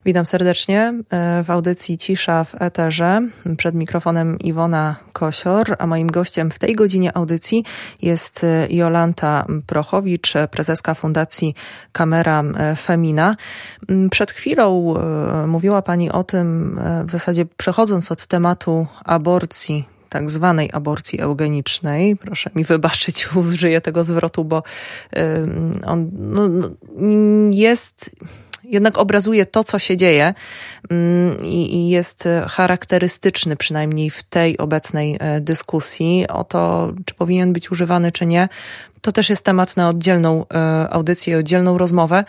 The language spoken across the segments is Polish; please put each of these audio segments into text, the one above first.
Witam serdecznie w audycji Cisza w Eterze. Przed mikrofonem Iwona Kosior, a moim gościem w tej godzinie audycji jest Jolanta Prochowicz, prezeska Fundacji Camera Femina. Przed chwilą mówiła Pani o tym, w zasadzie przechodząc od tematu aborcji, tak zwanej aborcji eugenicznej. Proszę mi wybaczyć, użyję tego zwrotu, bo on jest... jednak obrazuje to, co się dzieje i jest charakterystyczny, przynajmniej w tej obecnej dyskusji o to, czy powinien być używany, czy nie. To też jest temat na oddzielną audycję, oddzielną rozmowę.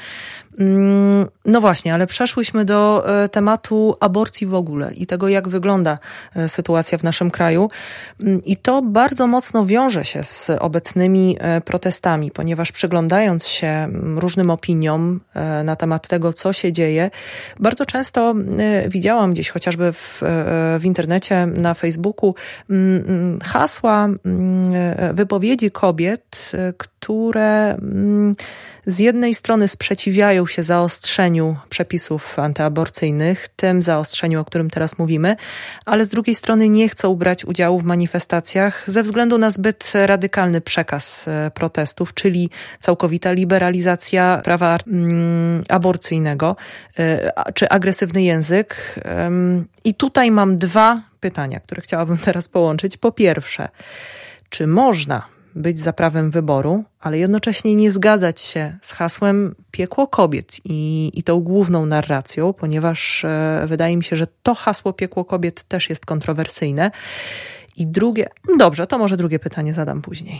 No właśnie, ale przeszłyśmy do tematu aborcji w ogóle i tego, jak wygląda sytuacja w naszym kraju. I to bardzo mocno wiąże się z obecnymi protestami, ponieważ przyglądając się różnym opiniom na temat tego, co się dzieje, bardzo często widziałam gdzieś chociażby w internecie, na Facebooku hasła, wypowiedzi kobiet, które z jednej strony sprzeciwiają się zaostrzeniu przepisów antyaborcyjnych, tym zaostrzeniu, o którym teraz mówimy, ale z drugiej strony nie chcą brać udziału w manifestacjach ze względu na zbyt radykalny przekaz protestów, czyli całkowita liberalizacja prawa aborcyjnego, czy agresywny język. I tutaj mam dwa pytania, które chciałabym teraz połączyć. Po pierwsze, czy można być za prawem wyboru, ale jednocześnie nie zgadzać się z hasłem piekło kobiet i tą główną narracją, ponieważ wydaje mi się, że to hasło piekło kobiet też jest kontrowersyjne. I drugie, dobrze, to może drugie pytanie zadam później.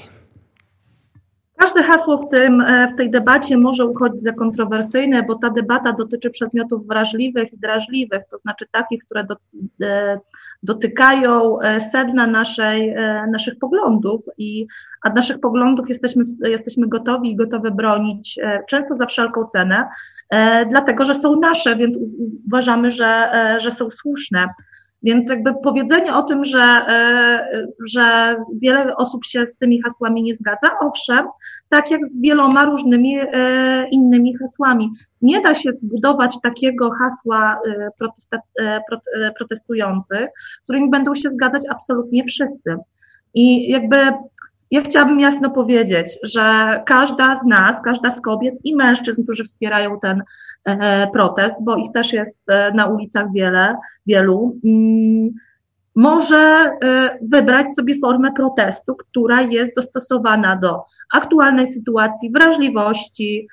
Każde hasło w tej debacie może uchodzić za kontrowersyjne, bo ta debata dotyczy przedmiotów wrażliwych i drażliwych, to znaczy takich, które dotykają sedna naszych poglądów, a naszych poglądów jesteśmy gotowi i gotowe bronić, często za wszelką cenę, dlatego że są nasze, więc uważamy, że są słuszne. Więc jakby powiedzenie o tym, że wiele osób się z tymi hasłami nie zgadza, owszem, tak jak z wieloma różnymi innymi hasłami. Nie da się zbudować takiego hasła protestujących, z którymi będą się zgadzać absolutnie wszyscy. I jakby ja chciałabym jasno powiedzieć, że każda z nas, każda z kobiet i mężczyzn, którzy wspierają ten protest, bo ich też jest na ulicach wielu, może wybrać sobie formę protestu, która jest dostosowana do aktualnej sytuacji, wrażliwości,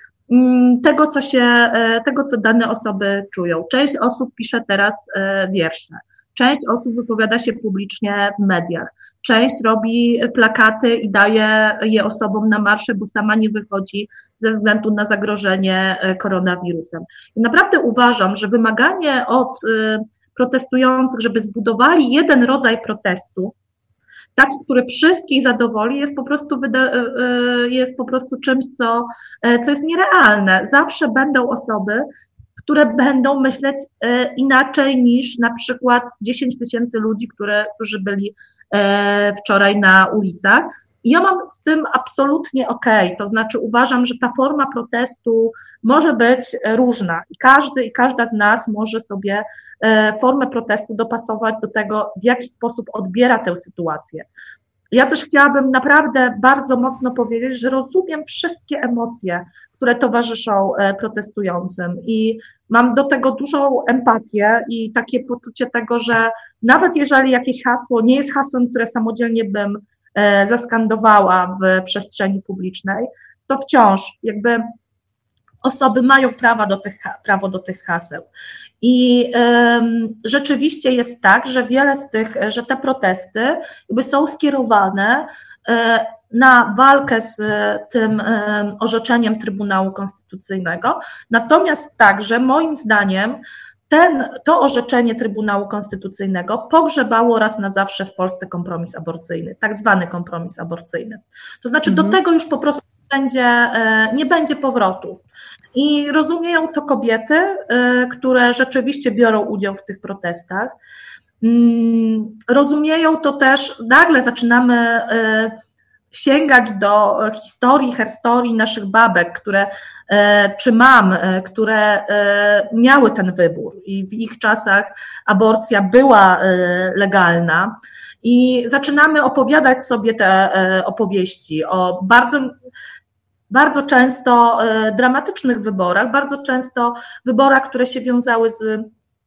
tego, co dane osoby czują. Część osób pisze teraz wiersze. Część osób wypowiada się publicznie w mediach. Część robi plakaty i daje je osobom na marsze, bo sama nie wychodzi ze względu na zagrożenie koronawirusem. I naprawdę uważam, że wymaganie od protestujących, żeby zbudowali jeden rodzaj protestu, taki, który wszystkich zadowoli, jest po prostu czymś, co jest nierealne. Zawsze będą osoby, które będą myśleć inaczej niż na przykład 10 000 ludzi, którzy byli wczoraj na ulicach. I ja mam z tym absolutnie okej. To znaczy uważam, że ta forma protestu może być różna i każdy i każda z nas może sobie formę protestu dopasować do tego, w jaki sposób odbiera tę sytuację. Ja też chciałabym naprawdę bardzo mocno powiedzieć, że rozumiem wszystkie emocje, które towarzyszą protestującym i mam do tego dużą empatię i takie poczucie tego, że nawet jeżeli jakieś hasło nie jest hasłem, które samodzielnie bym zaskandowała w przestrzeni publicznej, to wciąż jakby osoby mają prawo do tych haseł. I rzeczywiście jest tak, że że te protesty jakby są skierowane na walkę z tym orzeczeniem Trybunału Konstytucyjnego, natomiast także moim zdaniem to orzeczenie Trybunału Konstytucyjnego pogrzebało raz na zawsze w Polsce kompromis aborcyjny, tak zwany kompromis aborcyjny. To znaczy do tego już po prostu nie będzie powrotu. I rozumieją to kobiety, które rzeczywiście biorą udział w tych protestach. Rozumieją to też, nagle zaczynamy sięgać do historii, herstorii naszych babek, czy mam, które miały ten wybór i w ich czasach aborcja była legalna i zaczynamy opowiadać sobie te opowieści o bardzo często dramatycznych wyborach, bardzo często wyborach, które się wiązały z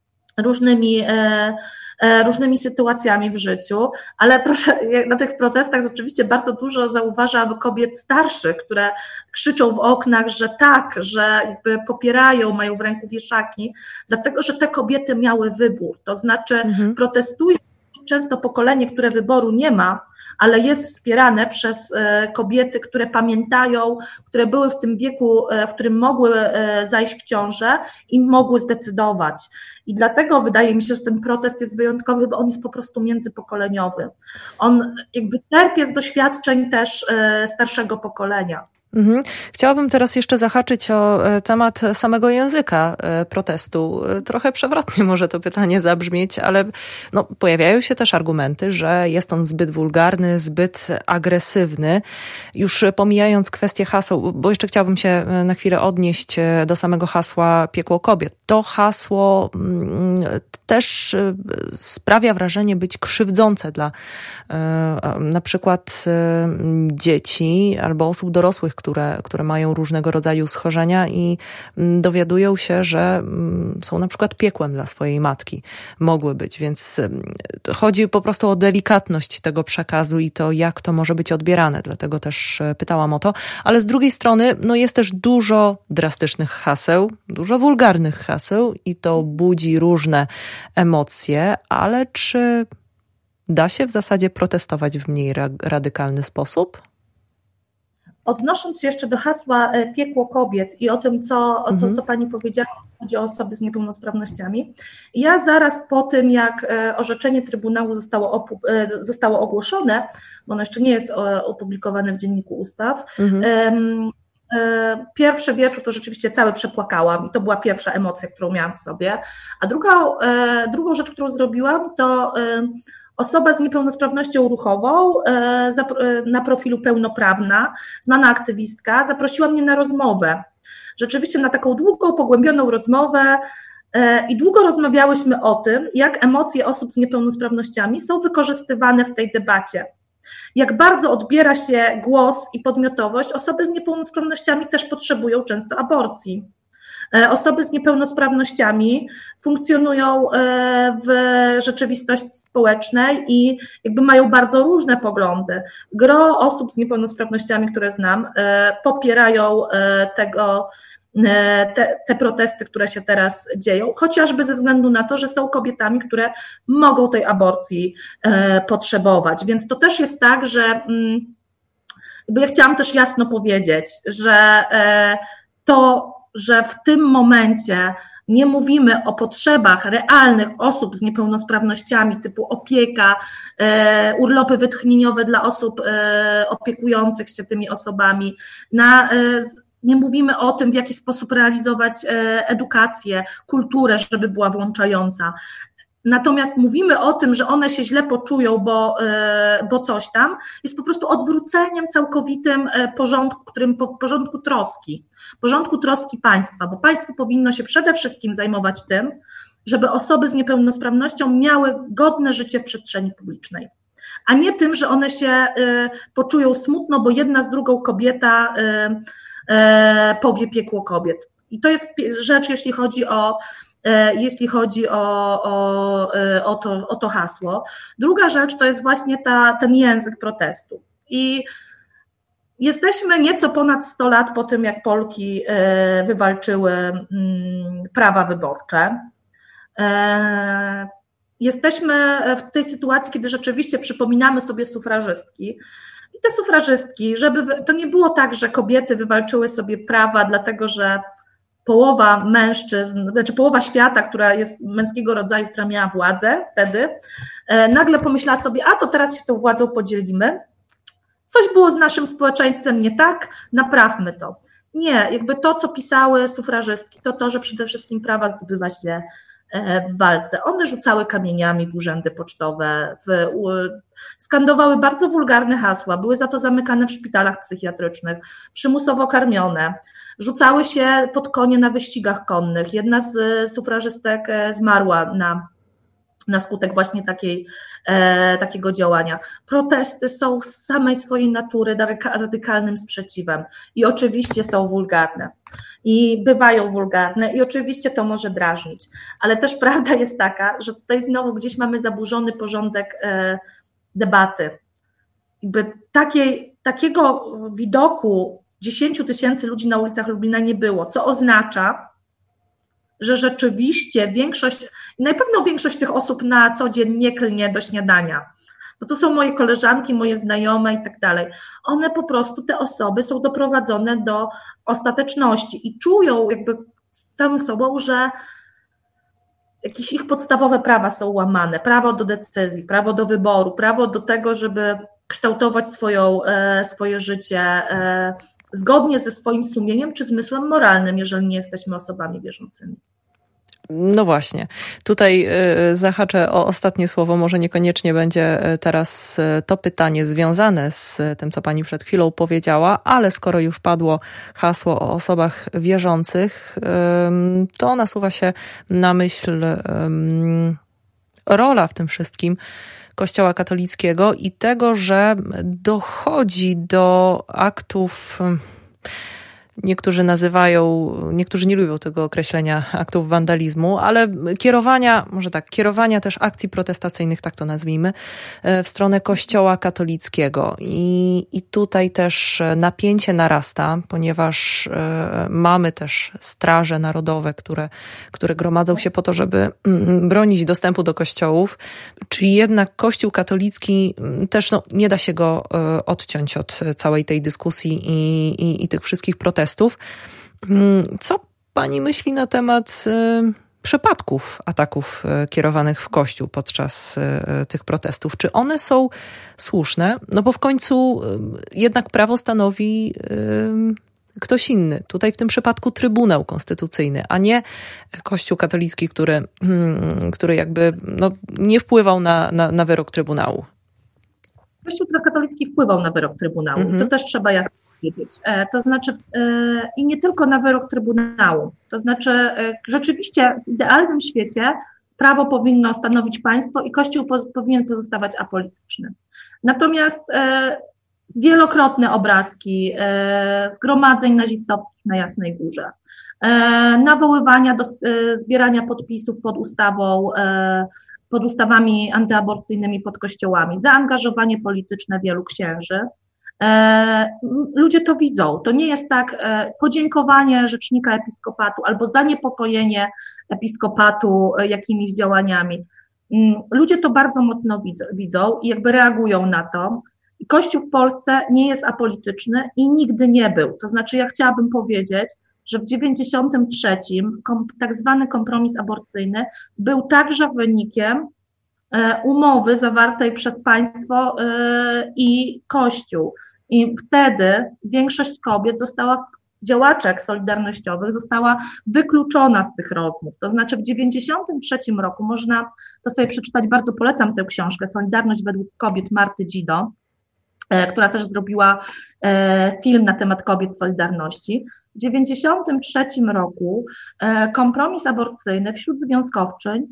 różnymi sytuacjami w życiu, ale proszę, na tych protestach oczywiście bardzo dużo zauważam kobiet starszych, które krzyczą w oknach, że tak, że jakby popierają, mają w ręku wieszaki, dlatego, że te kobiety miały wybór, to znaczy protestują często pokolenie, które wyboru nie ma, ale jest wspierane przez kobiety, które pamiętają, które były w tym wieku, w którym mogły zajść w ciążę i mogły zdecydować. I dlatego wydaje mi się, że ten protest jest wyjątkowy, bo on jest po prostu międzypokoleniowy. On jakby czerpie z doświadczeń też starszego pokolenia. Chciałabym teraz jeszcze zahaczyć o temat samego języka protestu. Trochę przewrotnie może to pytanie zabrzmieć, ale pojawiają się też argumenty, że jest on zbyt wulgarny, zbyt agresywny. Już pomijając kwestię haseł, bo jeszcze chciałabym się na chwilę odnieść do samego hasła Piekło kobiet. To hasło też sprawia wrażenie być krzywdzące dla na przykład dzieci albo osób dorosłych, które mają różnego rodzaju schorzenia i dowiadują się, że są na przykład piekłem dla swojej matki. Mogły być, więc chodzi po prostu o delikatność tego przekazu i to, jak to może być odbierane. Dlatego też pytałam o to. Ale z drugiej strony, jest też dużo drastycznych haseł, dużo wulgarnych haseł i to budzi różne emocje, ale czy da się w zasadzie protestować w mniej radykalny sposób? Odnosząc się jeszcze do hasła Piekło kobiet i o tym, co pani powiedziała, chodzi o osoby z niepełnosprawnościami. Ja zaraz po tym, jak orzeczenie Trybunału zostało ogłoszone, bo ono jeszcze nie jest opublikowane w Dzienniku Ustaw, pierwszy wieczór to rzeczywiście cały przepłakałam i to była pierwsza emocja, którą miałam w sobie. A drugą rzecz, którą zrobiłam, to osoba z niepełnosprawnością ruchową na profilu pełnoprawna, znana aktywistka, zaprosiła mnie na rozmowę. Rzeczywiście na taką długą, pogłębioną rozmowę i długo rozmawiałyśmy o tym, jak emocje osób z niepełnosprawnościami są wykorzystywane w tej debacie. Jak bardzo odbiera się głos i podmiotowość, osoby z niepełnosprawnościami też potrzebują często aborcji. Osoby z niepełnosprawnościami funkcjonują w rzeczywistości społecznej i jakby mają bardzo różne poglądy. Gro osób z niepełnosprawnościami, które znam, popierają te protesty, które się teraz dzieją, chociażby ze względu na to, że są kobietami, które mogą tej aborcji potrzebować. Więc to też jest tak, że ja chciałam też jasno powiedzieć, że że w tym momencie nie mówimy o potrzebach realnych osób z niepełnosprawnościami typu opieka, urlopy wytchnieniowe dla osób opiekujących się tymi osobami, nie mówimy o tym, w jaki sposób realizować edukację, kulturę, żeby była włączająca. Natomiast mówimy o tym, że one się źle poczują, bo coś tam, jest po prostu odwróceniem całkowitym porządku troski państwa, bo państwo powinno się przede wszystkim zajmować tym, żeby osoby z niepełnosprawnością miały godne życie w przestrzeni publicznej, a nie tym, że one się poczują smutno, bo jedna z drugą kobieta powie piekło kobiet. I to jest rzecz, jeśli chodzi o to hasło. Druga rzecz to jest właśnie ten język protestu. I jesteśmy nieco ponad 100 lat po tym, jak Polki wywalczyły prawa wyborcze. Jesteśmy w tej sytuacji, kiedy rzeczywiście przypominamy sobie sufrażystki. I te sufrażystki, to nie było tak, że kobiety wywalczyły sobie prawa dlatego, że połowa mężczyzn, znaczy połowa świata, która jest męskiego rodzaju, która miała władzę wtedy, nagle pomyślała sobie, to teraz się tą władzą podzielimy. Coś było z naszym społeczeństwem nie tak, naprawmy to. Nie, jakby to, co pisały sufrażystki, to, że przede wszystkim prawa zdobywa się w walce. One rzucały kamieniami w urzędy pocztowe, skandowały bardzo wulgarne hasła, były za to zamykane w szpitalach psychiatrycznych, przymusowo karmione, rzucały się pod konie na wyścigach konnych. Jedna z sufrażystek zmarła na skutek właśnie takiego działania. Protesty są z samej swojej natury radykalnym sprzeciwem i oczywiście są wulgarne i bywają wulgarne i oczywiście to może drażnić, ale też prawda jest taka, że tutaj znowu gdzieś mamy zaburzony porządek debaty. Jakby takiego widoku 10 000 ludzi na ulicach Lublina nie było, co oznacza, że rzeczywiście na pewno większość tych osób na co dzień nie klnie do śniadania, bo to są moje koleżanki, moje znajome i tak dalej. One po prostu, te osoby są doprowadzone do ostateczności i czują jakby z całym sobą, że jakieś ich podstawowe prawa są łamane, prawo do decyzji, prawo do wyboru, prawo do tego, żeby kształtować swoje życie zgodnie ze swoim sumieniem czy zmysłem moralnym, jeżeli nie jesteśmy osobami wierzącymi. No właśnie, tutaj zahaczę o ostatnie słowo, może niekoniecznie będzie teraz to pytanie związane z tym, co pani przed chwilą powiedziała, ale skoro już padło hasło o osobach wierzących, to nasuwa się na myśl rola w tym wszystkim Kościoła katolickiego i tego, że dochodzi do aktów, niektórzy nie lubią tego określenia aktów wandalizmu, ale kierowania też akcji protestacyjnych, tak to nazwijmy, w stronę Kościoła katolickiego. I tutaj też napięcie narasta, ponieważ mamy też straże narodowe, które gromadzą się po to, żeby bronić dostępu do kościołów, czyli jednak Kościół katolicki też nie da się go odciąć od całej tej dyskusji i tych wszystkich protestów. Co pani myśli na temat przypadków ataków kierowanych w Kościół podczas tych protestów? Czy one są słuszne? No bo w końcu jednak prawo stanowi ktoś inny. Tutaj w tym przypadku Trybunał Konstytucyjny, a nie Kościół katolicki, który jakby nie wpływał na wyrok Trybunału. Kościół katolicki wpływał na wyrok Trybunału. To też trzeba jasno powiedzieć. To znaczy i nie tylko na wyrok Trybunału. To znaczy rzeczywiście w idealnym świecie prawo powinno stanowić państwo i Kościół powinien pozostawać apolityczny. Natomiast wielokrotne obrazki zgromadzeń nazistowskich na Jasnej Górze, nawoływania do zbierania podpisów pod ustawami antyaborcyjnymi pod kościołami, zaangażowanie polityczne wielu księży. Ludzie to widzą. To nie jest tak podziękowanie rzecznika episkopatu albo zaniepokojenie episkopatu jakimiś działaniami. Ludzie to bardzo mocno widzą i jakby reagują na to. Kościół w Polsce nie jest apolityczny i nigdy nie był. To znaczy ja chciałabym powiedzieć, że w 1993 tak zwany kompromis aborcyjny był także wynikiem umowy zawartej przez państwo i Kościół. I wtedy większość kobiet działaczek solidarnościowych została wykluczona z tych rozmów. To znaczy w 1993 roku, można to sobie przeczytać, bardzo polecam tę książkę, Solidarność według kobiet Marty Dzido, która też zrobiła film na temat kobiet Solidarności. W 1993 roku kompromis aborcyjny wśród związkowczyń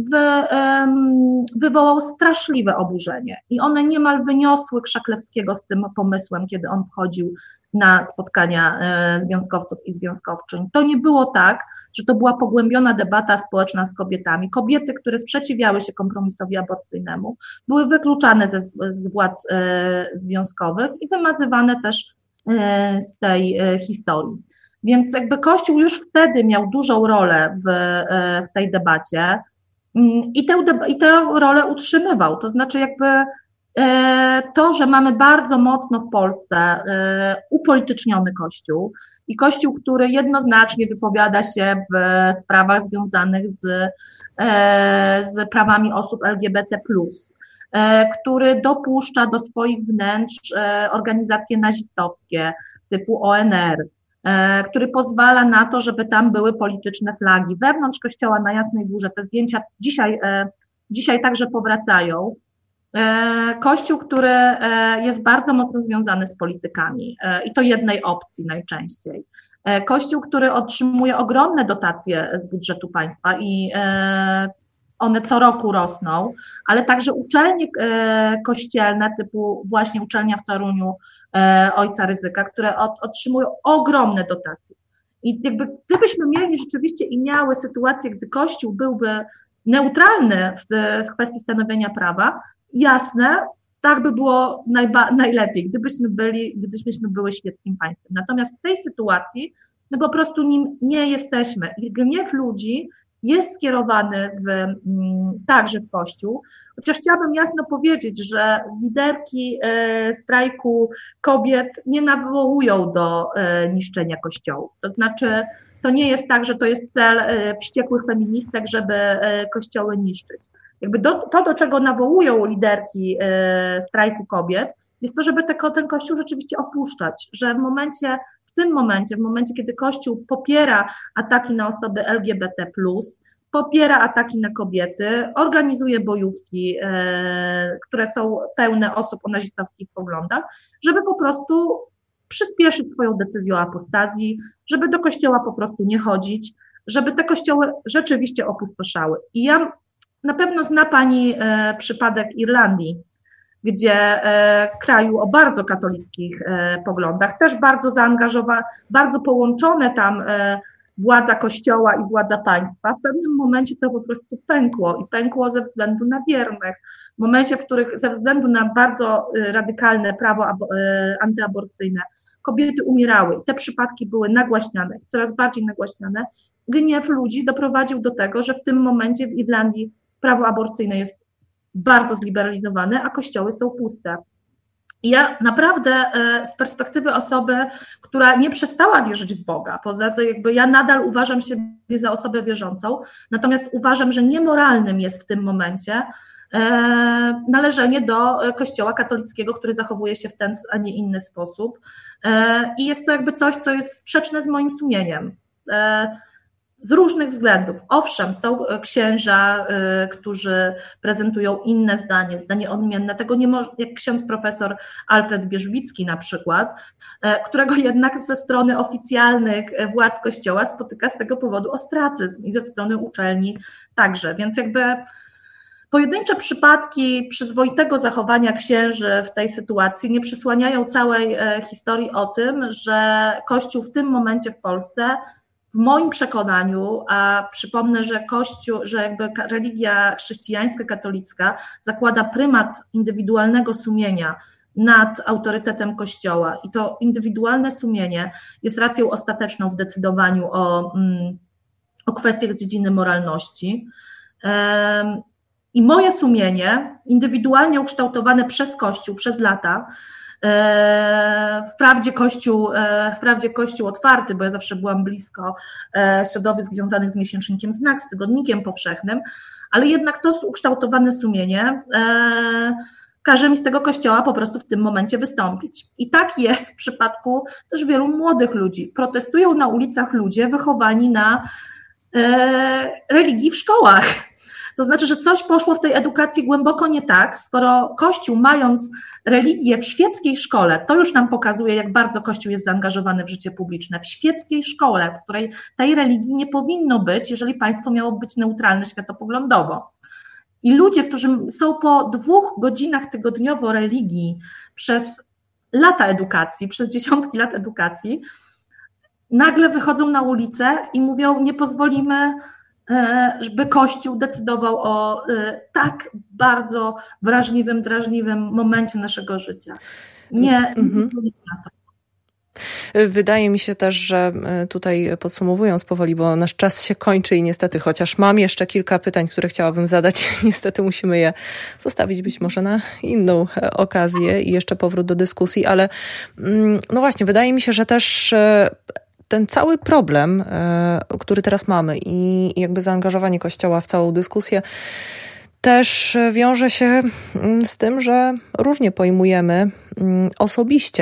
wywołał straszliwe oburzenie i one niemal wyniosły Krzaklewskiego z tym pomysłem, kiedy on wchodził na spotkania związkowców i związkowczyń. To nie było tak, że to była pogłębiona debata społeczna z kobietami. Kobiety, które sprzeciwiały się kompromisowi aborcyjnemu, były wykluczane z władz związkowych i wymazywane też z tej historii. Więc jakby Kościół już wtedy miał dużą rolę w tej debacie i tę rolę utrzymywał. To znaczy jakby to, że mamy bardzo mocno w Polsce upolityczniony Kościół i Kościół, który jednoznacznie wypowiada się w sprawach związanych z prawami osób LGBT+, który dopuszcza do swoich wnętrz organizacje nazistowskie typu ONR, który pozwala na to, żeby tam były polityczne flagi. Wewnątrz kościoła na Jasnej Górze te zdjęcia dzisiaj także powracają. Kościół, który jest bardzo mocno związany z politykami i to jednej opcji najczęściej. Kościół, który otrzymuje ogromne dotacje z budżetu państwa i one co roku rosną, ale także uczelnie kościelne typu właśnie uczelnia w Toruniu Ojca Rydzyka, które otrzymują ogromne dotacje. I jakby gdybyśmy mieli rzeczywiście i miały sytuację, gdy Kościół byłby neutralny w kwestii stanowienia prawa, jasne, tak by było najlepiej, gdybyśmy były świeckim państwem. Natomiast w tej sytuacji my po prostu nim nie jesteśmy. I gniew ludzi jest skierowany także w Kościół, chociaż chciałabym jasno powiedzieć, że liderki strajku kobiet nie nawołują do niszczenia kościołów. To znaczy, to nie jest tak, że to jest cel wściekłych feministek, żeby kościoły niszczyć. Jakby do czego nawołują liderki strajku kobiet, jest to, żeby ten kościół rzeczywiście opuszczać, że w tym momencie, kiedy Kościół popiera ataki na osoby LGBT+, popiera ataki na kobiety, organizuje bojówki, które są pełne osób o nazistowskich poglądach, żeby po prostu przyspieszyć swoją decyzję o apostazji, żeby do kościoła po prostu nie chodzić, żeby te kościoły rzeczywiście opustoszały. I na pewno zna Pani przypadek Irlandii, gdzie kraju o bardzo katolickich poglądach, też bardzo bardzo połączone tam władza kościoła i władza państwa, w pewnym momencie to po prostu pękło i pękło ze względu na wiernych. W momencie, w których ze względu na bardzo radykalne prawo antyaborcyjne kobiety umierały i te przypadki były nagłaśniane, coraz bardziej nagłaśniane, gniew ludzi doprowadził do tego, że w tym momencie w Irlandii prawo aborcyjne jest bardzo zliberalizowane, a kościoły są puste. I ja naprawdę z perspektywy osoby, która nie przestała wierzyć w Boga, poza tym jakby ja nadal uważam siebie za osobę wierzącą, natomiast uważam, że niemoralnym jest w tym momencie należenie do Kościoła katolickiego, który zachowuje się w ten, a nie inny sposób. I jest to jakby coś, co jest sprzeczne z moim sumieniem. Z różnych względów. Owszem, są księża, którzy prezentują inne zdanie odmienne. Tego nie może, jak ksiądz profesor Alfred Wierzbicki na przykład, którego jednak ze strony oficjalnych władz Kościoła spotyka z tego powodu ostracyzm i ze strony uczelni także. Więc jakby pojedyncze przypadki przyzwoitego zachowania księży w tej sytuacji nie przysłaniają całej historii o tym, że Kościół w tym momencie w Polsce, w moim przekonaniu, a przypomnę, że jakby religia chrześcijańska, katolicka zakłada prymat indywidualnego sumienia nad autorytetem Kościoła i to indywidualne sumienie jest racją ostateczną w decydowaniu o kwestiach z dziedziny moralności. I moje sumienie, indywidualnie ukształtowane przez Kościół, przez lata, wprawdzie Kościół otwarty, bo ja zawsze byłam blisko środowisk związanych z miesięcznikiem Znak, z tygodnikiem powszechnym, ale jednak to ukształtowane sumienie każe mi z tego Kościoła po prostu w tym momencie wystąpić. I tak jest w przypadku też wielu młodych ludzi. Protestują na ulicach ludzie wychowani na religii w szkołach. To znaczy, że coś poszło w tej edukacji głęboko nie tak, skoro Kościół, mając religię w świeckiej szkole, to już nam pokazuje, jak bardzo Kościół jest zaangażowany w życie publiczne, w świeckiej szkole, w której tej religii nie powinno być, jeżeli państwo miało być neutralne światopoglądowo. I ludzie, którzy są po 2 godzinach tygodniowo religii przez lata edukacji, przez dziesiątki lat edukacji, nagle wychodzą na ulicę i mówią, nie pozwolimy, żeby Kościół decydował o tak bardzo wrażliwym, drażliwym momencie naszego życia. Nie na to. Wydaje mi się też, że tutaj podsumowując powoli, bo nasz czas się kończy i niestety, chociaż mam jeszcze kilka pytań, które chciałabym zadać, niestety musimy je zostawić być może na inną okazję i jeszcze powrót do dyskusji, ale no właśnie, wydaje mi się, że też ten cały problem, który teraz mamy i jakby zaangażowanie Kościoła w całą dyskusję też wiąże się z tym, że różnie pojmujemy osobiście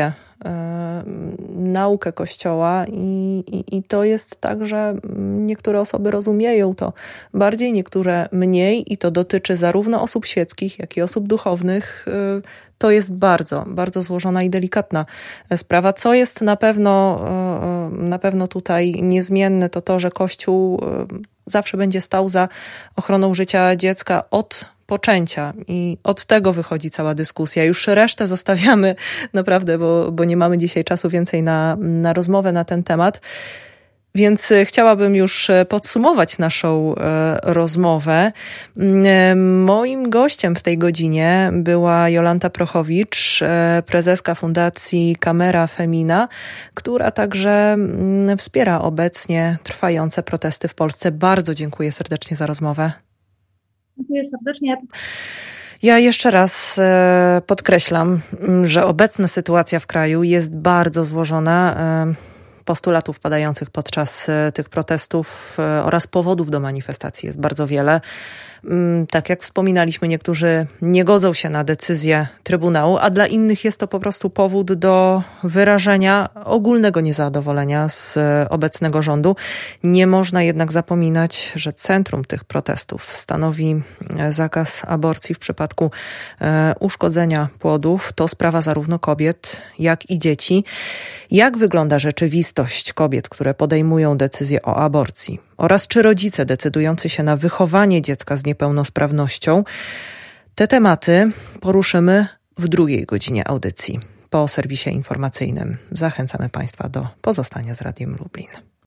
naukę Kościoła i to jest tak, że niektóre osoby rozumieją to bardziej, niektóre mniej i to dotyczy zarówno osób świeckich, jak i osób duchownych. To jest bardzo, bardzo złożona i delikatna sprawa. Co jest na pewno tutaj niezmienne, to, że Kościół zawsze będzie stał za ochroną życia dziecka od poczęcia i od tego wychodzi cała dyskusja. Już resztę zostawiamy naprawdę, bo nie mamy dzisiaj czasu więcej na rozmowę na ten temat. Więc chciałabym już podsumować naszą rozmowę. Moim gościem w tej godzinie była Jolanta Prochowicz, prezeska Fundacji Camera Femina, która także wspiera obecnie trwające protesty w Polsce. Bardzo dziękuję serdecznie za rozmowę. Dziękuję serdecznie. Ja jeszcze raz podkreślam, że obecna sytuacja w kraju jest bardzo złożona. Postulatów padających podczas tych protestów oraz powodów do manifestacji jest bardzo wiele. Tak jak wspominaliśmy, niektórzy nie godzą się na decyzję Trybunału, a dla innych jest to po prostu powód do wyrażenia ogólnego niezadowolenia z obecnego rządu. Nie można jednak zapominać, że centrum tych protestów stanowi zakaz aborcji w przypadku uszkodzenia płodów. To sprawa zarówno kobiet, jak i dzieci. Jak wygląda rzeczywistość kobiet, które podejmują decyzję o aborcji? Oraz czy rodzice decydujący się na wychowanie dziecka z niepełnosprawnością? Te tematy poruszymy w drugiej godzinie audycji po serwisie informacyjnym. Zachęcamy Państwa do pozostania z Radiem Lublin.